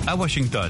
à Washington.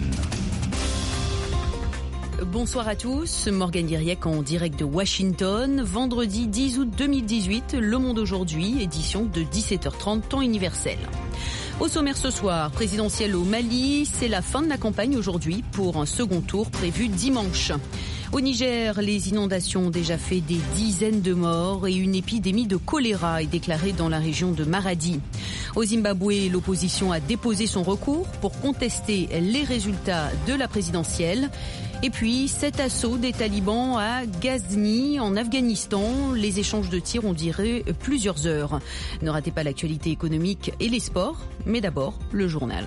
Bonsoir à tous, Morgane Diriec en direct de Washington. Vendredi 10 août 2018, Le Monde aujourd'hui, édition de 17h30, temps universel. Au sommaire ce soir, présidentielle au Mali, c'est la fin de la campagne aujourd'hui pour un second tour prévu dimanche. Au Niger, les inondations ont déjà fait des dizaines de morts et une épidémie de choléra est déclarée dans la région de Maradi. Au Zimbabwe, l'opposition a déposé son recours pour contester les résultats de la présidentielle. Et puis, cet assaut des talibans à Ghazni, en Afghanistan. Les échanges de tirs ont duré plusieurs heures. Ne ratez pas l'actualité économique et les sports, mais d'abord, le journal.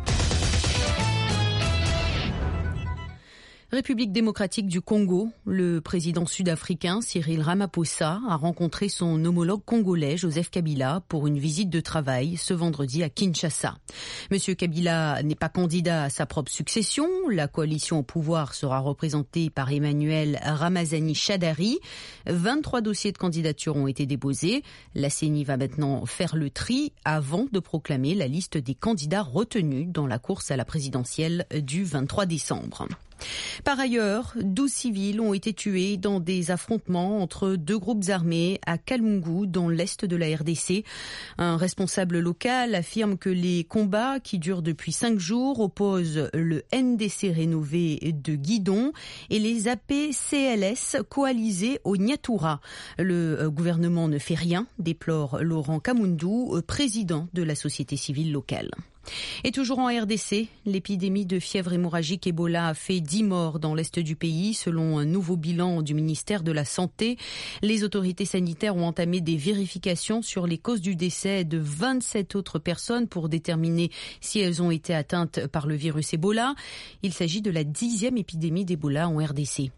République démocratique du Congo, le président sud-africain Cyril Ramaphosa a rencontré son homologue congolais Joseph Kabila pour une visite de travail ce vendredi à Kinshasa. Monsieur Kabila n'est pas candidat à sa propre succession. La coalition au pouvoir sera représentée par Emmanuel Ramazani Shadari. 23 dossiers de candidature ont été déposés. La CENI va maintenant faire le tri avant de proclamer la liste des candidats retenus dans la course à la présidentielle du 23 décembre. Par ailleurs, 12 civils ont été tués dans des affrontements entre deux groupes armés à Kalungu, dans l'est de la RDC. Un responsable local affirme que les combats, qui durent depuis 5 jours, opposent le NDC rénové de Guidon et les APCLS coalisés au Nyatura. Le gouvernement ne fait rien, déplore Laurent Kamundou, président de la société civile locale. Et toujours en RDC, l'épidémie de fièvre hémorragique Ebola a fait 10 morts dans l'est du pays, selon un nouveau bilan du ministère de la Santé. Les autorités sanitaires ont entamé des vérifications sur les causes du décès de 27 autres personnes pour déterminer si elles ont été atteintes par le virus Ebola. Il s'agit de la 10e épidémie d'Ebola en RDC.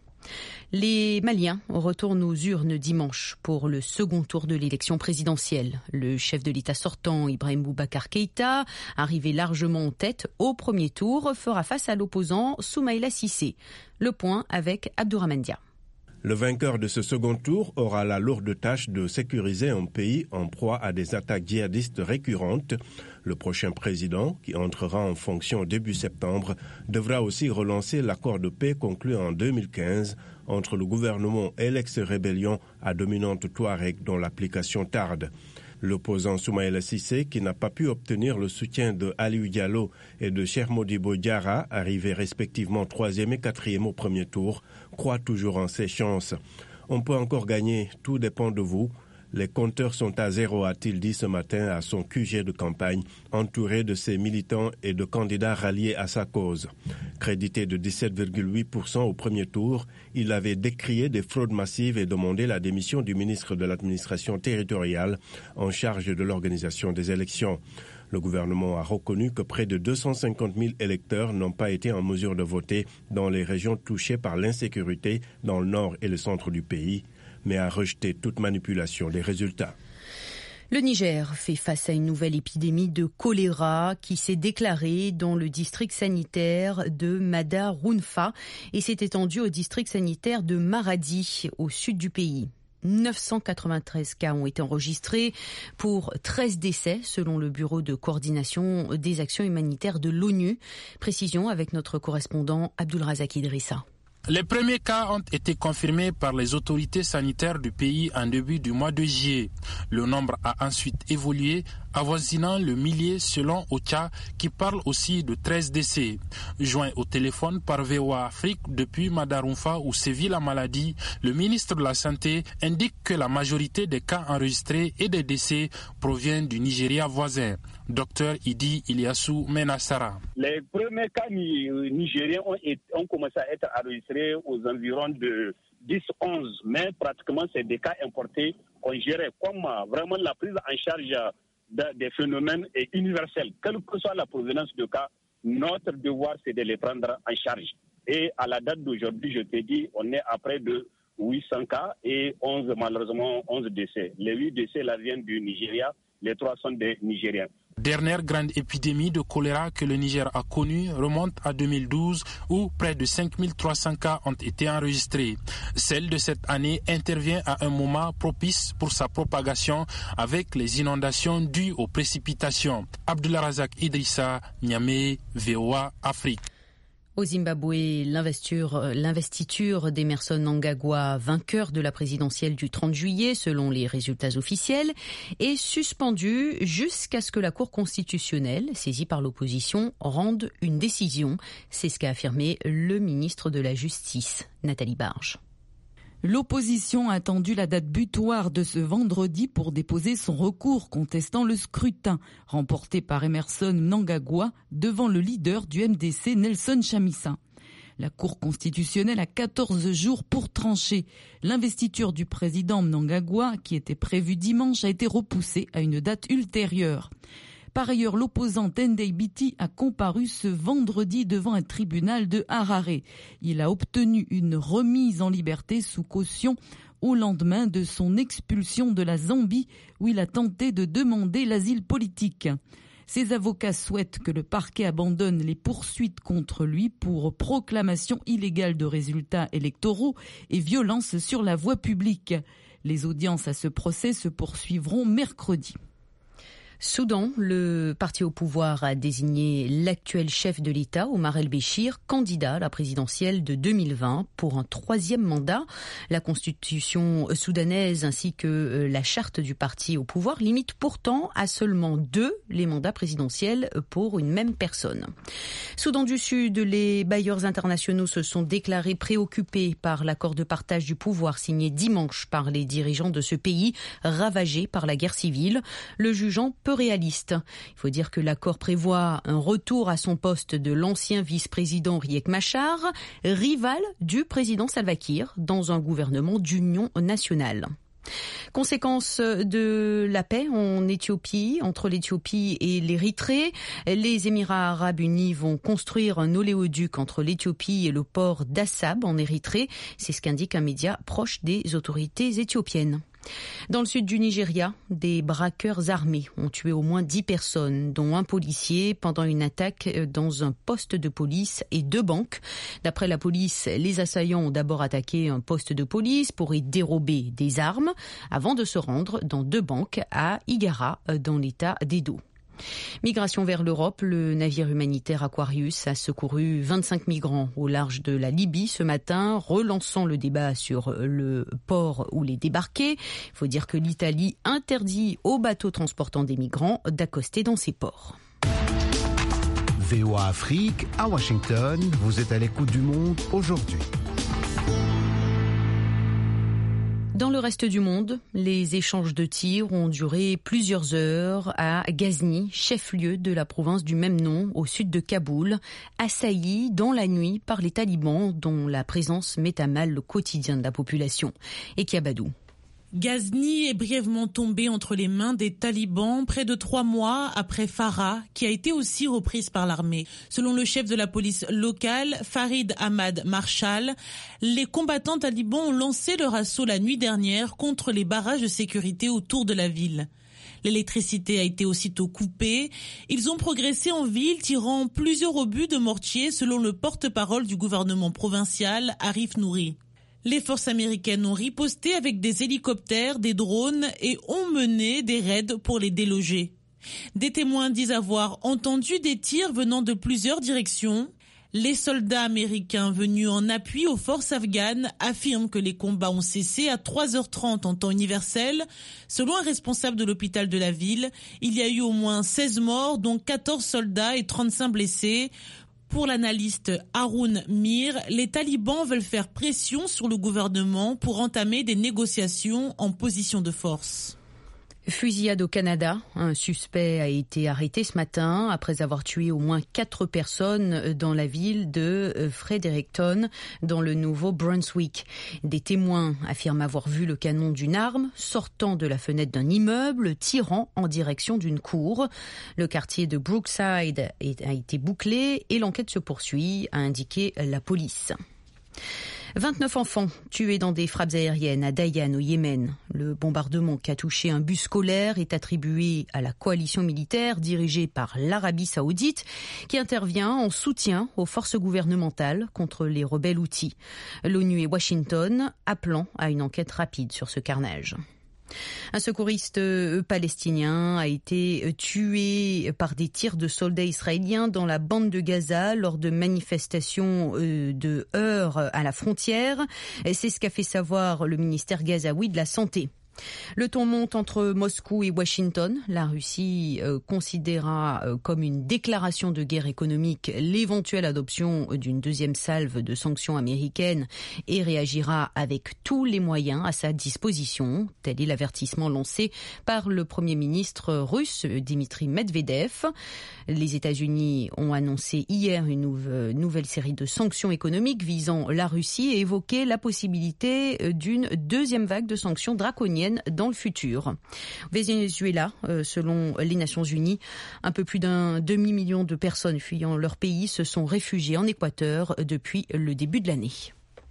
Les Maliens retournent aux urnes dimanche pour le second tour de l'élection présidentielle. Le chef de l'État sortant, Ibrahim Boubacar Keïta, arrivé largement en tête au premier tour, fera face à l'opposant Soumaïla Cissé. Le point avec Abdourahmane Dia. Le vainqueur de ce second tour aura la lourde tâche de sécuriser un pays en proie à des attaques djihadistes récurrentes. Le prochain président, qui entrera en fonction début septembre, devra aussi relancer l'accord de paix conclu en 2015 entre le gouvernement et l'ex-rébellion à dominante Touareg dont l'application tarde. L'opposant Soumaïla Cissé, qui n'a pas pu obtenir le soutien de Aliou Diallo et de Cheikh Modibo Diarra, arrivés respectivement 3e et 4e au premier tour, croit toujours en ses chances. On peut encore gagner, tout dépend de vous. Les compteurs sont à zéro, a-t-il dit ce matin à son QG de campagne, entouré de ses militants et de candidats ralliés à sa cause. Crédité de 17,8% au premier tour, il avait décrié des fraudes massives et demandé la démission du ministre de l'administration territoriale en charge de l'organisation des élections. Le gouvernement a reconnu que près de 250 000 électeurs n'ont pas été en mesure de voter dans les régions touchées par l'insécurité dans le nord et le centre du pays, mais a rejeté toute manipulation des résultats. Le Niger fait face à une nouvelle épidémie de choléra qui s'est déclarée dans le district sanitaire de Madarounfa et s'est étendue au district sanitaire de Maradi, au sud du pays. 993 cas ont été enregistrés pour 13 décès selon le Bureau de coordination des actions humanitaires de l'ONU. Précision avec notre correspondant Abdulrazak Idrissa. Les premiers cas ont été confirmés par les autorités sanitaires du pays en début du mois de juillet. Le nombre a ensuite évolué, avoisinant le millier selon OCHA, qui parle aussi de 13 décès. Joint au téléphone par VOA Afrique depuis Madarounfa où sévit la maladie, le ministre de la Santé indique que la majorité des cas enregistrés et des décès proviennent du Nigeria voisin. Docteur Idi Ilyasu Menassara. Les premiers cas nigériens ont commencé à être enregistrés aux environs de 10-11, mais pratiquement c'est des cas importés qu'on gérait. Comme vraiment la prise en charge des phénomènes est universelle, quelle que soit la provenance de cas, notre devoir c'est de les prendre en charge. Et à la date d'aujourd'hui, je te dis, on est à près de 800 cas et malheureusement 11 décès. Les 8 décès là viennent du Nigeria, les 3 sont des Nigériens. Dernière grande épidémie de choléra que le Niger a connue remonte à 2012 où près de 5300 cas ont été enregistrés. Celle de cette année intervient à un moment propice pour sa propagation avec les inondations dues aux précipitations. Abdullah Razak Idrissa, Niamey, VOA Afrique. Au Zimbabwe, l'investiture d'Emerson Mnangagwa, vainqueur de la présidentielle du 30 juillet, selon les résultats officiels, est suspendue jusqu'à ce que la Cour constitutionnelle, saisie par l'opposition, rende une décision. C'est ce qu'a affirmé le ministre de la Justice, Nathalie Barge. L'opposition a attendu la date butoir de ce vendredi pour déposer son recours contestant le scrutin remporté par Emerson Mnangagwa devant le leader du MDC Nelson Chamisa. La Cour constitutionnelle a 14 jours pour trancher. L'investiture du président Mnangagwa, qui était prévue dimanche, a été repoussée à une date ultérieure. Par ailleurs, l'opposant Tendai Biti a comparu ce vendredi devant un tribunal de Harare. Il a obtenu une remise en liberté sous caution au lendemain de son expulsion de la Zambie où il a tenté de demander l'asile politique. Ses avocats souhaitent que le parquet abandonne les poursuites contre lui pour proclamation illégale de résultats électoraux et violence sur la voie publique. Les audiences à ce procès se poursuivront mercredi. Soudan, le parti au pouvoir a désigné l'actuel chef de l'État, Omar el-Béchir, candidat à la présidentielle de 2020 pour un 3e mandat. La constitution soudanaise ainsi que la charte du parti au pouvoir limitent pourtant à seulement 2 les mandats présidentiels pour une même personne. Soudan du Sud, les bailleurs internationaux se sont déclarés préoccupés par l'accord de partage du pouvoir signé dimanche par les dirigeants de ce pays ravagé par la guerre civile, le jugeant peu réaliste. Il faut dire que l'accord prévoit un retour à son poste de l'ancien vice-président Riek Machar, rival du président Salva Kiir dans un gouvernement d'union nationale. Conséquence de la paix en Éthiopie, entre l'Éthiopie et l'Érythrée, les Émirats arabes unis vont construire un oléoduc entre l'Éthiopie et le port d'Assab en Érythrée. C'est ce qu'indique un média proche des autorités éthiopiennes. Dans le sud du Nigeria, des braqueurs armés ont tué au moins 10 personnes, dont un policier, pendant une attaque dans un poste de police et 2 banques. D'après la police, les assaillants ont d'abord attaqué un poste de police pour y dérober des armes, avant de se rendre dans 2 banques à Igara, dans l'état d'Edo. Migration vers l'Europe, le navire humanitaire Aquarius a secouru 25 migrants au large de la Libye ce matin, relançant le débat sur le port où les débarquer. Il faut dire que l'Italie interdit aux bateaux transportant des migrants d'accoster dans ces ports. VOA Afrique, à Washington, vous êtes à l'écoute du monde aujourd'hui. Dans le reste du monde, les échanges de tirs ont duré plusieurs heures à Ghazni, chef-lieu de la province du même nom, au sud de Kaboul, assailli dans la nuit par les talibans dont la présence met à mal le quotidien de la population. Et Kiabadou. Ghazni est brièvement tombé entre les mains des talibans près de 3 mois après Farah, qui a été aussi reprise par l'armée. Selon le chef de la police locale, Farid Ahmad Marshall, les combattants talibans ont lancé leur assaut la nuit dernière contre les barrages de sécurité autour de la ville. L'électricité a été aussitôt coupée. Ils ont progressé en ville, tirant plusieurs obus de mortier, selon le porte-parole du gouvernement provincial, Arif Nouri. Les forces américaines ont riposté avec des hélicoptères, des drones et ont mené des raids pour les déloger. Des témoins disent avoir entendu des tirs venant de plusieurs directions. Les soldats américains venus en appui aux forces afghanes affirment que les combats ont cessé à 3h30 en temps universel. Selon un responsable de l'hôpital de la ville, il y a eu au moins 16 morts, dont 14 soldats et 35 blessés. Pour l'analyste Haroun Mir, les talibans veulent faire pression sur le gouvernement pour entamer des négociations en position de force. Fusillade au Canada. Un suspect a été arrêté ce matin après avoir tué au moins 4 personnes dans la ville de Fredericton, dans le Nouveau-Brunswick. Des témoins affirment avoir vu le canon d'une arme sortant de la fenêtre d'un immeuble, tirant en direction d'une cour. Le quartier de Brookside a été bouclé et l'enquête se poursuit, a indiqué la police. 29 enfants tués dans des frappes aériennes à Dayan au Yémen. Le bombardement qui a touché un bus scolaire est attribué à la coalition militaire dirigée par l'Arabie Saoudite qui intervient en soutien aux forces gouvernementales contre les rebelles houthis. L'ONU et Washington appelant à une enquête rapide sur ce carnage. Un secouriste palestinien a été tué par des tirs de soldats israéliens dans la bande de Gaza lors de manifestations de heurts à la frontière. C'est ce qu'a fait savoir le ministère gazaoui de la Santé. Le ton monte entre Moscou et Washington. La Russie considéra comme une déclaration de guerre économique l'éventuelle adoption d'une deuxième salve de sanctions américaines et réagira avec tous les moyens à sa disposition. Tel est l'avertissement lancé par le Premier ministre russe Dmitry Medvedev. Les États-Unis ont annoncé hier une nouvelle série de sanctions économiques visant la Russie et évoqué la possibilité d'une deuxième vague de sanctions draconiennes dans le futur. Venezuela, selon les Nations Unies, un peu plus d'un demi-million de personnes fuyant leur pays se sont réfugiées en Équateur depuis le début de l'année.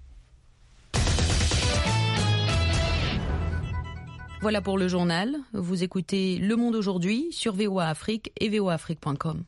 Voilà pour le journal. Vous écoutez Le Monde aujourd'hui sur VOA Afrique et voaafrique.com.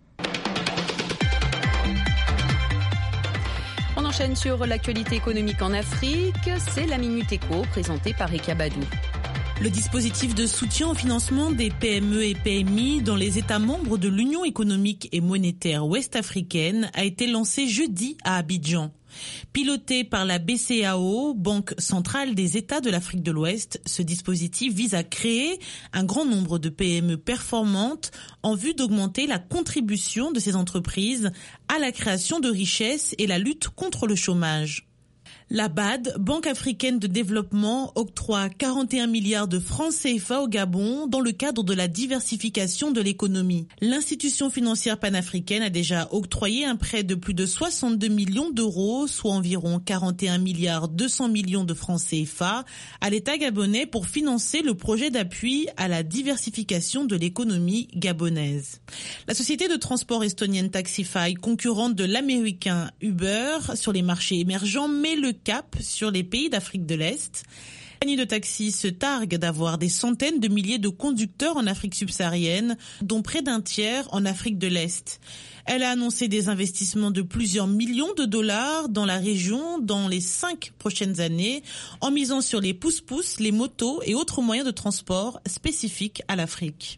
On enchaîne sur l'actualité économique en Afrique. C'est la Minute Éco présentée par Eka Badou. Le dispositif de soutien au financement des PME et PMI dans les États membres de l'Union économique et monétaire ouest-africaine a été lancé jeudi à Abidjan. Piloté par la BCEAO, Banque centrale des États de l'Afrique de l'Ouest, ce dispositif vise à créer un grand nombre de PME performantes en vue d'augmenter la contribution de ces entreprises à la création de richesses et la lutte contre le chômage. La BAD, Banque africaine de développement, octroie 41 milliards de francs CFA au Gabon dans le cadre de la diversification de l'économie. L'institution financière panafricaine a déjà octroyé un prêt de plus de 62 millions d'euros, soit environ 41 milliards 200 millions de francs CFA, à l'État gabonais pour financer le projet d'appui à la diversification de l'économie gabonaise. La société de transport estonienne Taxify, concurrente de l'américain Uber sur les marchés émergents, met le cap sur les pays d'Afrique de l'Est. La compagnie de taxi se targue d'avoir des centaines de milliers de conducteurs en Afrique subsaharienne, dont près d'un tiers en Afrique de l'Est. Elle a annoncé des investissements de plusieurs millions de dollars dans la région dans les 5 prochaines années, en misant sur les pousse-pousse, les motos et autres moyens de transport spécifiques à l'Afrique.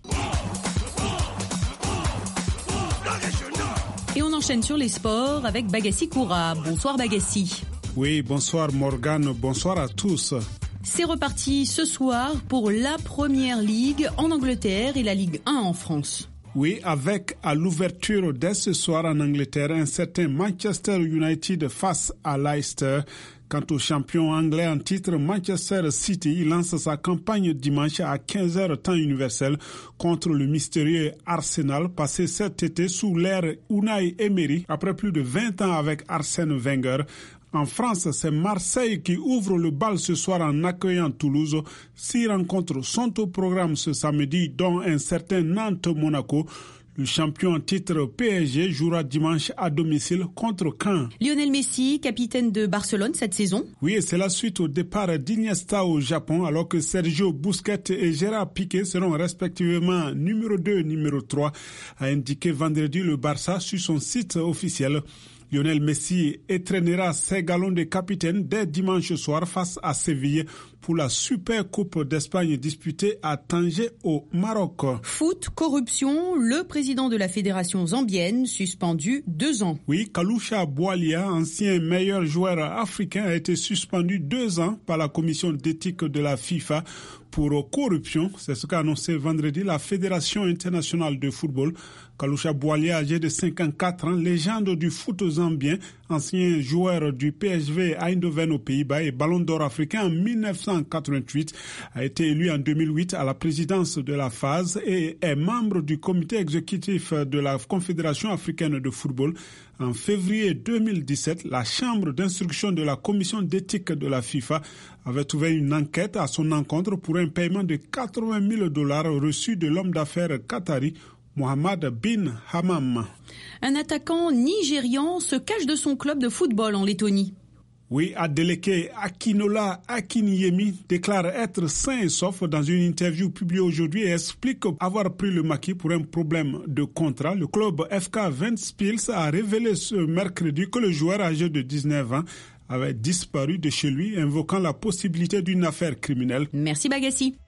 Et on enchaîne sur les sports avec Bagassi Koura. Bonsoir Bagassi. Oui, bonsoir Morgane, bonsoir à tous. C'est reparti ce soir pour la Première Ligue en Angleterre et la Ligue 1 en France. Oui, avec à l'ouverture dès ce soir en Angleterre un certain Manchester United face à Leicester. Quant au champion anglais en titre, Manchester City lance sa campagne dimanche à 15h temps universel contre le mystérieux Arsenal, passé cet été sous l'ère Unai Emery après plus de 20 ans avec Arsène Wenger. En France, c'est Marseille qui ouvre le bal ce soir en accueillant Toulouse. 6 rencontres sont au programme ce samedi, dont un certain Nantes-Monaco. Le champion en titre PSG jouera dimanche à domicile contre Caen. Lionel Messi, capitaine de Barcelone cette saison. Oui, et c'est la suite au départ d'Iniesta au Japon, alors que Sergio Busquets et Gérard Piqué seront respectivement numéro 2 et numéro 3, a indiqué vendredi le Barça sur son site officiel. Lionel Messi étreignera ses galons de capitaine dès dimanche soir face à Séville pour la Super Coupe d'Espagne disputée à Tanger au Maroc. Foot, corruption, le président de la fédération zambienne suspendu 2 ans. Oui, Kalusha Bwalia, ancien meilleur joueur africain, a été suspendu 2 ans par la commission d'éthique de la FIFA pour corruption. C'est ce qu'a annoncé vendredi la Fédération internationale de football. Kalusha Bwalia, âgé de 54 ans, légende du foot zambien, ancien joueur du PSV Eindhoven aux Pays-Bas et ballon d'or africain en 1988, a été élu en 2008 à la présidence de la FAS et est membre du comité exécutif de la Confédération africaine de football. En février 2017, la chambre d'instruction de la commission d'éthique de la FIFA avait ouvert une enquête à son encontre pour un paiement de $80,000 reçu de l'homme d'affaires qatari Mohamed bin Hammam. Un attaquant nigérian se cache de son club de football en Lettonie. Oui, Adeleke Akinola Akinyemi déclare être sain et sauf dans une interview publiée aujourd'hui et explique avoir pris le maquis pour un problème de contrat. Le club FK Ventspils a révélé ce mercredi que le joueur âgé de 19 ans avait disparu de chez lui, invoquant la possibilité d'une affaire criminelle. Merci Bagassi.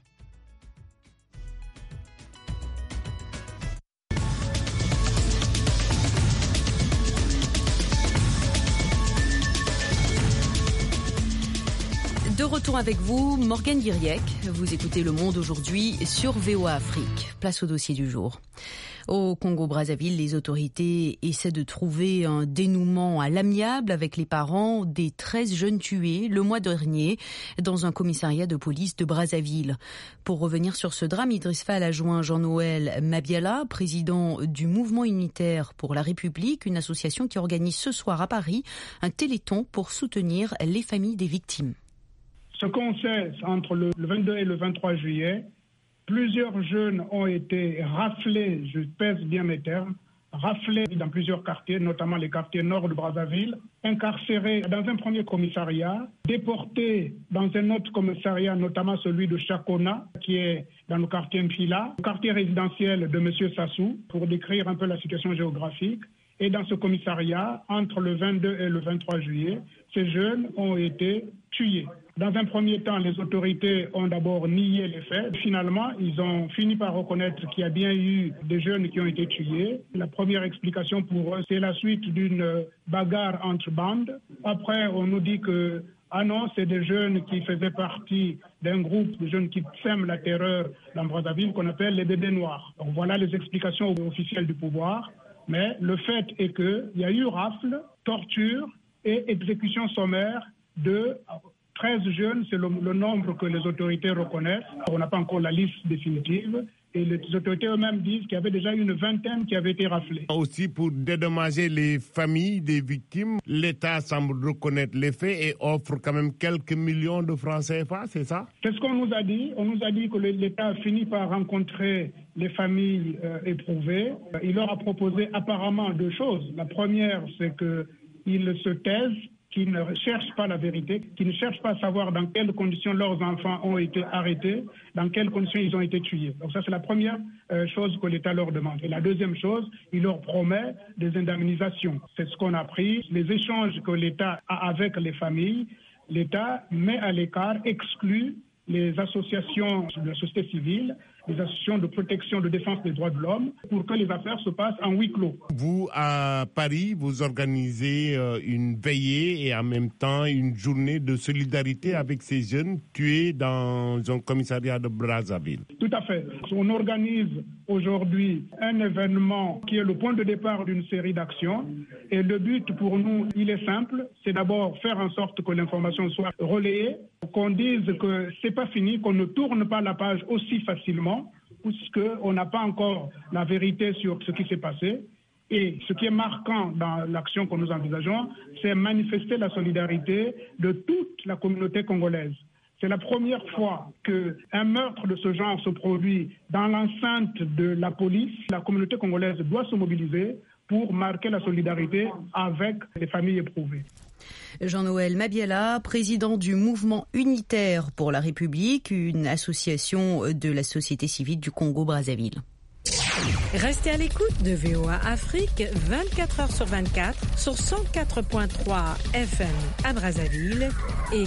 De retour avec vous, Morgane Guiriec. Vous écoutez Le Monde aujourd'hui sur VOA Afrique. Place au dossier du jour. Au Congo-Brazzaville, les autorités essaient de trouver un dénouement à l'amiable avec les parents des 13 jeunes tués le mois dernier dans un commissariat de police de Brazzaville. Pour revenir sur ce drame, Idriss Fall a joint Jean-Noël Mabiala, président du Mouvement unitaire pour la République, une association qui organise ce soir à Paris un téléthon pour soutenir les familles des victimes. Ce qu'on sait, entre le 22 et le 23 juillet, plusieurs jeunes ont été raflés, je pèse bien mes termes, raflés dans plusieurs quartiers, notamment les quartiers nord de Brazzaville, incarcérés dans un premier commissariat, déportés dans un autre commissariat, notamment celui de Chakona, qui est dans le quartier Mpila, le quartier résidentiel de M. Sassou, pour décrire un peu la situation géographique. Et dans ce commissariat, entre le 22 et le 23 juillet, ces jeunes ont été tués. Dans un premier temps, les autorités ont d'abord nié les faits. Finalement, ils ont fini par reconnaître qu'il y a bien eu des jeunes qui ont été tués. La première explication pour eux, c'est la suite d'une bagarre entre bandes. Après, on nous dit que non, c'est des jeunes qui faisaient partie d'un groupe de jeunes qui sèment la terreur dans Brazzaville qu'on appelle les bébés noirs. Donc voilà les explications officielles du pouvoir. Mais le fait est qu'il y a eu rafle, torture et exécution sommaire de 13 jeunes, c'est le nombre que les autorités reconnaissent. On n'a pas encore la liste définitive. Et les autorités eux-mêmes disent qu'il y avait déjà une vingtaine qui avaient été raflés. Aussi, pour dédommager les familles des victimes, l'État semble reconnaître les faits et offre quand même quelques millions de francs CFA, c'est ça? C'est ce qu'on nous a dit. On nous a dit que l'État a fini par rencontrer les familles éprouvées. Il leur a proposé apparemment deux choses. La première, c'est qu'ils se taisent, qui ne cherchent pas la vérité, qui ne cherchent pas à savoir dans quelles conditions leurs enfants ont été arrêtés, dans quelles conditions ils ont été tués. Donc ça, c'est la première chose que l'État leur demande. Et la deuxième chose, il leur promet des indemnisations. C'est ce qu'on a pris. Les échanges que l'État a avec les familles, l'État met à l'écart, exclut les associations de la société civile, les associations de protection, de défense des droits de l'homme, pour que les affaires se passent en huis clos. Vous, à Paris, vous organisez une veillée et en même temps une journée de solidarité avec ces jeunes tués dans un commissariat de Brazzaville. Tout à fait. On organise aujourd'hui un événement qui est le point de départ d'une série d'actions. Et le but pour nous, il est simple, c'est d'abord faire en sorte que l'information soit relayée, qu'on dise que c'est pas fini, qu'on ne tourne pas la page aussi facilement, puisqu'on n'a pas encore la vérité sur ce qui s'est passé. Et ce qui est marquant dans l'action que nous envisageons, c'est manifester la solidarité de toute la communauté congolaise. C'est la première fois qu'un meurtre de ce genre se produit dans l'enceinte de la police. La communauté congolaise doit se mobiliser pour marquer la solidarité avec les familles éprouvées. Jean-Noël Mabiala, président du Mouvement unitaire pour la République, une association de la société civile du Congo-Brazzaville. Restez à l'écoute de VOA Afrique 24h/24 sur 104.3 FM à Brazzaville et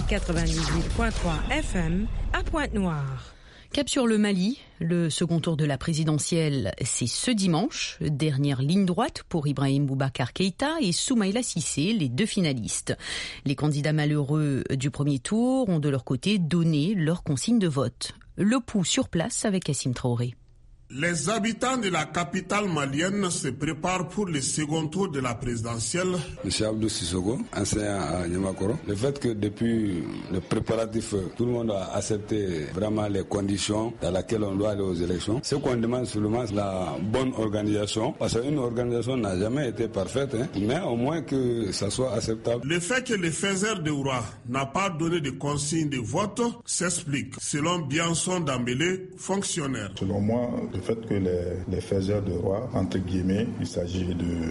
98.3 FM à Pointe-Noire. Cap sur le Mali, le second tour de la présidentielle, c'est ce dimanche. Dernière ligne droite pour Ibrahim Boubacar Keïta et Soumaïla Cissé, les deux finalistes. Les candidats malheureux du premier tour ont de leur côté donné leur consigne de vote. Le pouls sur place avec Kassim Traoré. Les habitants de la capitale malienne se préparent pour le second tour de la présidentielle. Monsieur Abdou Sissoko, enseignant à Niamakoro. Le fait que depuis le préparatif, tout le monde a accepté vraiment les conditions dans lesquelles on doit aller aux élections. Ce qu'on demande seulement, c'est la bonne organisation. Parce qu'une organisation n'a jamais été parfaite, mais au moins que ça soit acceptable. Le fait que le faiseur de roi n'a pas donné de consigne de vote s'explique, selon Bianson Dambélé, fonctionnaire. Selon moi, Le fait que les faiseurs de roi, entre guillemets, il s'agit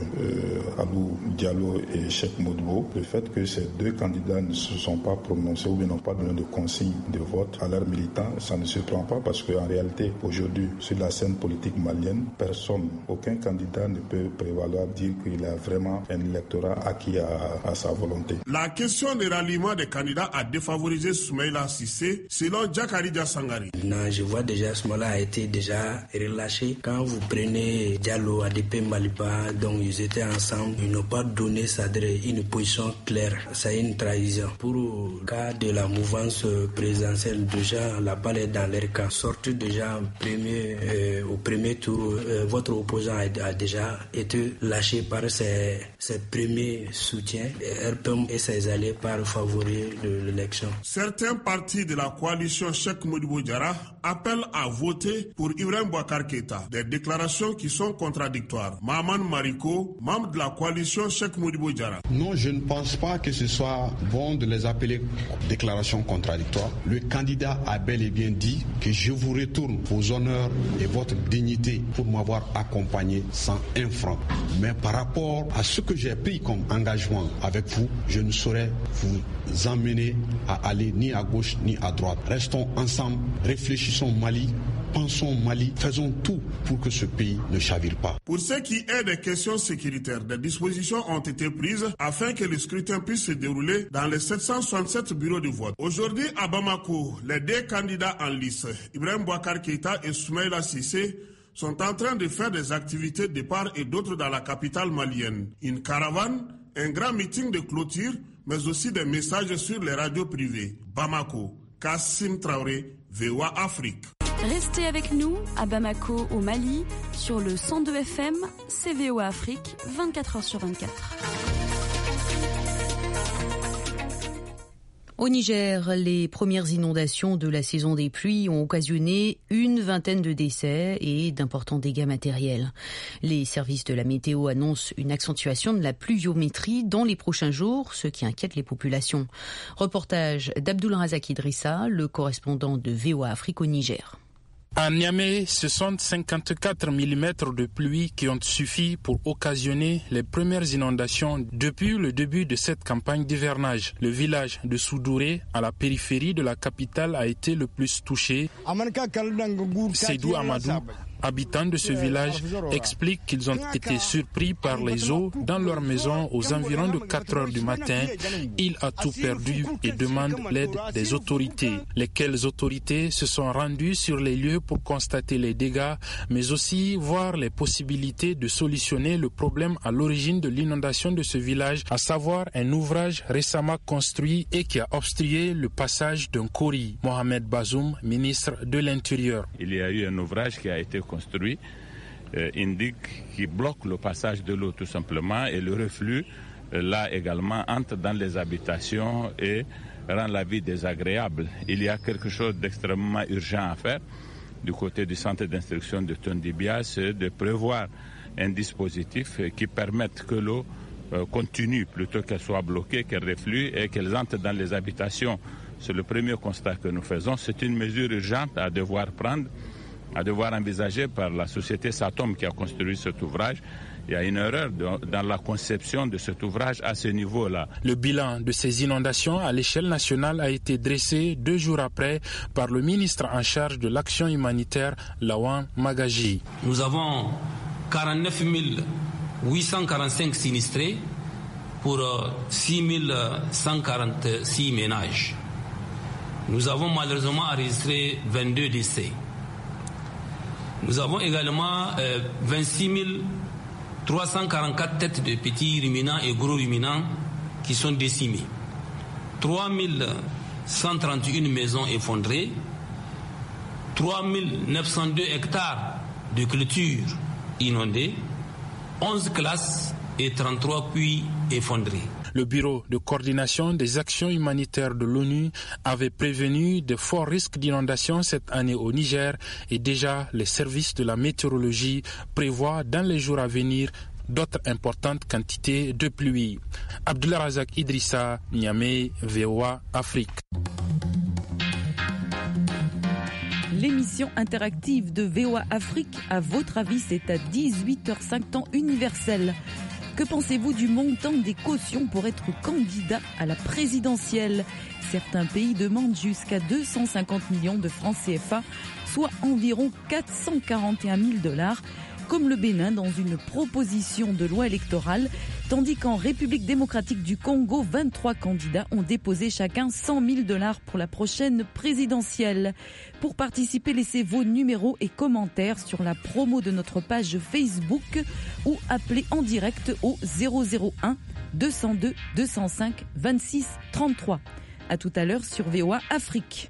de Alou Diallo et Cheikh Modbo, le fait que ces deux candidats ne se sont pas prononcés ou bien n'ont pas donné de consigne de vote à leurs militants, ça ne surprend pas parce qu'en réalité, aujourd'hui, sur la scène politique malienne, aucun candidat ne peut prévaloir dire qu'il a vraiment un électorat acquis à sa volonté. La question du ralliement des candidats a défavorisé Soumaïla Cissé, selon Jakari Sangari. Non, je vois déjà Soumaïla a été déjà relâché. Quand vous prenez Diallo, ADP, Maliba, donc ils étaient ensemble, ils n'ont pas donné une position claire. C'est une trahison. Pour le cas de la mouvance présidentielle, déjà la balle est dans leur camp. Sortez déjà au premier tour, votre opposant a déjà été lâché par ses premiers soutiens, RPM et ses alliés par favoriser l'élection. Certains partis de la coalition Cheikh Modibo Diarra appellent à voter pour Ibrahim Boubacar Keïta. Des déclarations qui sont contradictoires. Maman Mariko, membre de la coalition Cheikh Modibo Diarra. Non, je ne pense pas que ce soit bon de les appeler déclarations contradictoires. Le candidat a bel et bien dit que je vous retourne vos honneurs et votre dignité pour m'avoir accompagné sans un franc. Mais par rapport à ce que j'ai pris comme engagement avec vous, je ne saurais vous emmener à aller ni à gauche ni à droite. Restons ensemble, réfléchissons Mali, pensons Mali, faisons tout pour que ce pays ne chavire pas. Pour ce qui est des questions sécuritaires, des dispositions ont été prises afin que le scrutin puisse se dérouler dans les 767 bureaux de vote. Aujourd'hui à Bamako, les deux candidats en lice, Ibrahim Boubacar Keïta et Soumaïla Cissé, sont en train de faire des activités de part et d'autre dans la capitale malienne. Une caravane, un grand meeting de clôture, mais aussi des messages sur les radios privées. Bamako, Kassim Traoré, VOA Afrique. Restez avec nous à Bamako, au Mali, sur le 102 FM, c'est VOA Afrique, 24h sur 24. Au Niger, les premières inondations de la saison des pluies ont occasionné une vingtaine de décès et d'importants dégâts matériels. Les services de la météo annoncent une accentuation de la pluviométrie dans les prochains jours, ce qui inquiète les populations. Reportage d'Abdul Razak Idrissa, le correspondant de VOA Afrique au Niger. À Niamey, ce sont 54 mm de pluie qui ont suffi pour occasionner les premières inondations depuis le début de cette campagne d'hivernage. Le village de Soudouré, à la périphérie de la capitale, a été le plus touché. Seydou Amadou, habitant de ce village, explique qu'ils ont été surpris par les eaux dans leur maison aux environs de 4 heures du matin. Il a tout perdu et demande l'aide des autorités. Lesquelles autorités se sont rendues sur les lieux pour constater les dégâts, mais aussi voir les possibilités de solutionner le problème à l'origine de l'inondation de ce village, à savoir un ouvrage récemment construit et qui a obstrué le passage d'un Kori. Mohamed Bazoum, ministre de l'Intérieur. Il y a eu un ouvrage qui a été construit, qui bloque le passage de l'eau tout simplement, et le reflux là également entre dans les habitations et rend la vie désagréable. Il y a quelque chose d'extrêmement urgent à faire du côté du centre d'instruction de Tondibia, c'est de prévoir un dispositif qui permette que l'eau continue plutôt qu'elle soit bloquée, qu'elle reflue et qu'elle entre dans les habitations. C'est le premier constat que nous faisons. C'est une mesure urgente à devoir prendre, à devoir envisager par la société Satom qui a construit cet ouvrage. Il y a une erreur dans la conception de cet ouvrage à ce niveau-là. Le bilan de ces inondations à l'échelle nationale a été dressé 2 jours après par le ministre en charge de l'action humanitaire, Lawan Magaji. Nous avons 49 845 sinistrés pour 6 146 ménages. Nous avons malheureusement enregistré 22 décès. Nous avons également 26 344 têtes de petits ruminants et gros ruminants qui sont décimées. 3 131 maisons effondrées. 3 902 hectares de clôtures inondées. 11 classes et 33 puits effondrés. Le Bureau de coordination des actions humanitaires de l'ONU avait prévenu de forts risques d'inondation cette année au Niger et déjà les services de la météorologie prévoient dans les jours à venir d'autres importantes quantités de pluie. Abdullah Razak Idrissa, Niamey, VOA Afrique. l'émission interactive de VOA Afrique. À votre avis, c'est à 18h05 temps universel. Que pensez-vous du montant des cautions pour être candidat à la présidentielle ? Certains pays demandent jusqu'à 250 millions de francs CFA, soit environ 441 000 $, comme le Bénin dans une proposition de loi électorale, tandis qu'en République démocratique du Congo, 23 candidats ont déposé chacun 100 000 $ pour la prochaine présidentielle. Pour participer, laissez vos numéros et commentaires sur la promo de notre page Facebook ou appelez en direct au 001 202 205 26 33. À tout à l'heure sur VOA Afrique.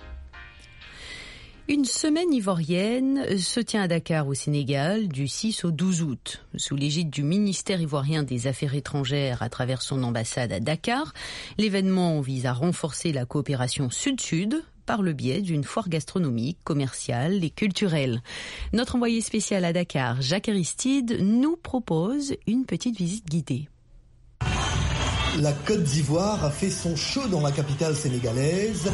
Une semaine ivoirienne se tient à Dakar au Sénégal du 6 au 12 août. Sous l'égide du ministère ivoirien des Affaires étrangères à travers son ambassade à Dakar, l'événement vise à renforcer la coopération sud-sud par le biais d'une foire gastronomique, commerciale et culturelle. Notre envoyé spécial à Dakar, Jacques Aristide, nous propose une petite visite guidée. La Côte d'Ivoire a fait son show dans la capitale sénégalaise.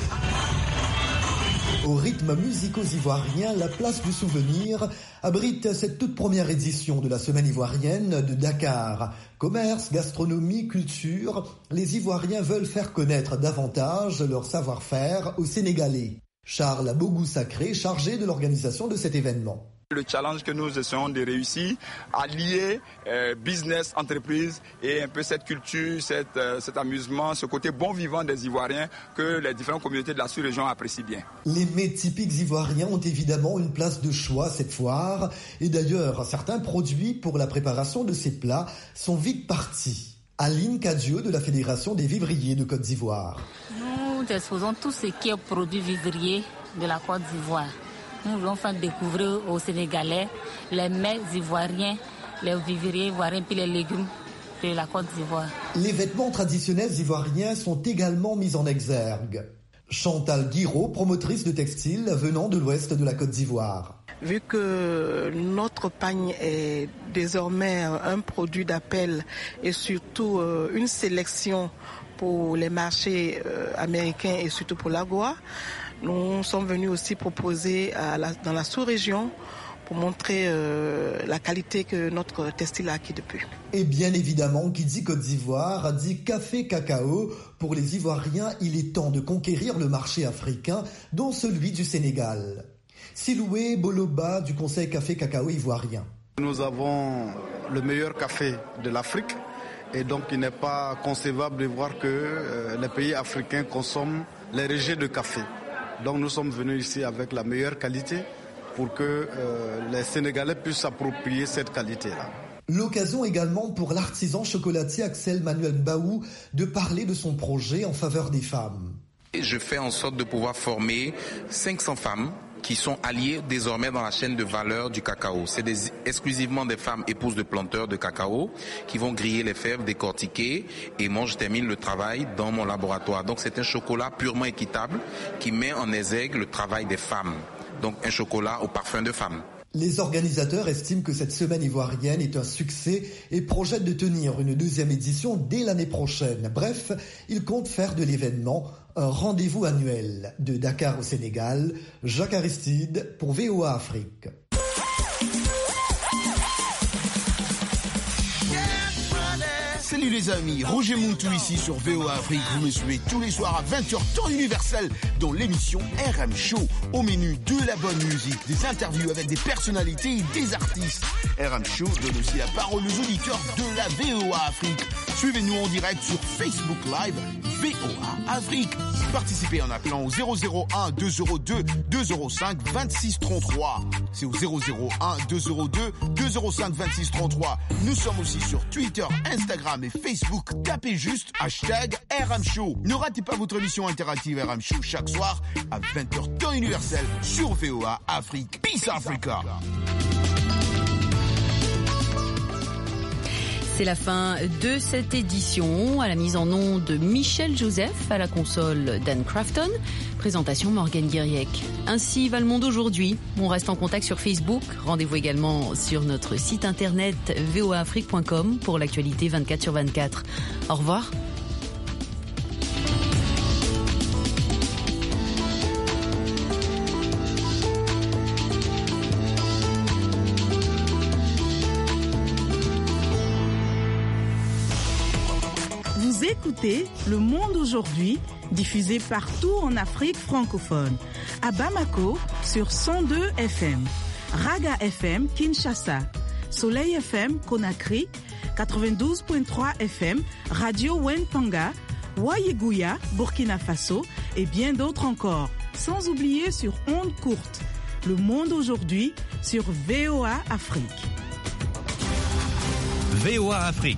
Au rythme musico-ivoirien, la place du souvenir abrite cette toute première édition de la semaine ivoirienne de Dakar. Commerce, gastronomie, culture, les Ivoiriens veulent faire connaître davantage leur savoir-faire aux Sénégalais. Charles Abougou-Sacré, chargé de l'organisation de cet événement. Le challenge que nous essayons de réussir, à lier business, entreprise et un peu cette culture, cet amusement, ce côté bon vivant des Ivoiriens que les différentes communautés de la sous-région apprécient bien. Les mets typiques ivoiriens ont évidemment une place de choix cette foire. Et d'ailleurs, certains produits pour la préparation de ces plats sont vite partis. Aline Kadio de la Fédération des vivriers de Côte d'Ivoire. Nous exposons tout ce qui est produit vivrier de la Côte d'Ivoire. Nous voulons faire découvrir aux Sénégalais les mets ivoiriens, les vivriers ivoiriens puis les légumes de la Côte d'Ivoire. Les vêtements traditionnels ivoiriens sont également mis en exergue. Chantal Guiraud, promotrice de textiles venant de l'ouest de la Côte d'Ivoire. Vu que notre pagne est désormais un produit d'appel et surtout une sélection pour les marchés américains et surtout pour l'AGOA, nous sommes venus aussi proposer dans la sous-région pour montrer la qualité que notre textile a acquis depuis. Et bien évidemment, qui dit Côte d'Ivoire dit café cacao. Pour les Ivoiriens, il est temps de conquérir le marché africain, dont celui du Sénégal. Siloué Boloba du Conseil Café Cacao ivoirien. Nous avons le meilleur café de l'Afrique et donc il n'est pas concevable de voir que les pays africains consomment les rejets de café. Donc nous sommes venus ici avec la meilleure qualité pour que les Sénégalais puissent s'approprier cette qualité-là. L'occasion également pour l'artisan chocolatier Axel Manuel Baou de parler de son projet en faveur des femmes. Je fais en sorte de pouvoir former 500 femmes qui sont alliées désormais dans la chaîne de valeur du cacao. C'est exclusivement des femmes épouses de planteurs de cacao qui vont griller les fèves, décortiquer et moi je termine le travail dans mon laboratoire. Donc c'est un chocolat purement équitable qui met en exergue le travail des femmes. Donc un chocolat au parfum de femme. Les organisateurs estiment que cette semaine ivoirienne est un succès et projettent de tenir une deuxième édition dès l'année prochaine. Bref, ils comptent faire de l'événement un rendez-vous annuel. De Dakar au Sénégal, Jacques Aristide pour VOA Afrique. Salut les amis, Roger Mountou ici sur VOA Afrique. Vous me suivez tous les soirs à 20h temps universel dans l'émission RM Show. Au menu de la bonne musique, des interviews avec des personnalités et des artistes. RM Show donne aussi la parole aux auditeurs de la VOA Afrique. Suivez-nous en direct sur Facebook Live VOA Afrique. Participez en appelant au 001 202 205 26 33. C'est au 001 202 205 26 33. Nous sommes aussi sur Twitter, Instagram et Facebook. Tapez juste hashtag RM Show. Ne ratez pas votre émission interactive RM Show chaque soir à 20h temps universel sur VOA Afrique. Peace Africa. C'est la fin de cette édition. À la mise en onde de Michel Joseph, à la console Dan Crafton, présentation Morgane Guiriec. Ainsi va le monde aujourd'hui. On reste en contact sur Facebook. Rendez-vous également sur notre site internet voaafrique.com pour l'actualité 24/24. Au revoir. Vous écoutez Le Monde aujourd'hui, diffusé partout en Afrique francophone. À Bamako, sur 102 FM. Raga FM, Kinshasa. Soleil FM, Conakry. 92.3 FM, Radio Wenpanga. Wayeguya, Burkina Faso. Et bien d'autres encore. Sans oublier sur ondes courtes. Le Monde aujourd'hui, sur VOA Afrique. VOA Afrique,